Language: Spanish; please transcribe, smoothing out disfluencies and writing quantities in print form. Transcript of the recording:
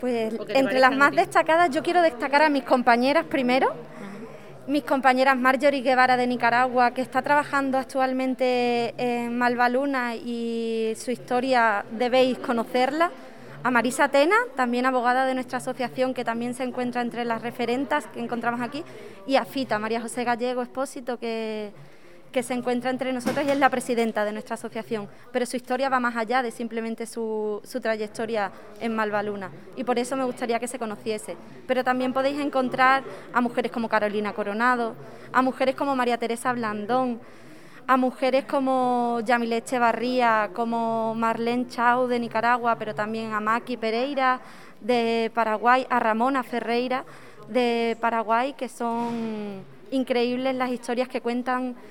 Pues ¿O que te entre las parezcan a más ti? destacadas yo quiero destacar a mis compañeras primero, mis compañeras Marjorie Guevara de Nicaragua, que está trabajando actualmente en Malvaluna y su historia debéis conocerla. A Marisa Tena, también abogada de nuestra asociación, que también se encuentra entre las referentas que encontramos aquí, y a Fita, María José Gallego Expósito, que se encuentra entre nosotros y es la presidenta de nuestra asociación, pero su historia va más allá de simplemente su trayectoria en Malvaluna, y por eso me gustaría que se conociese. Pero también podéis encontrar a mujeres como Carolina Coronado, a mujeres como María Teresa Blandón, a mujeres como Yamile Echevarría, como Marlene Chau de Nicaragua, pero también a Maki Pereira de Paraguay, a Ramona Ferreira de Paraguay, que son increíbles las historias que cuentan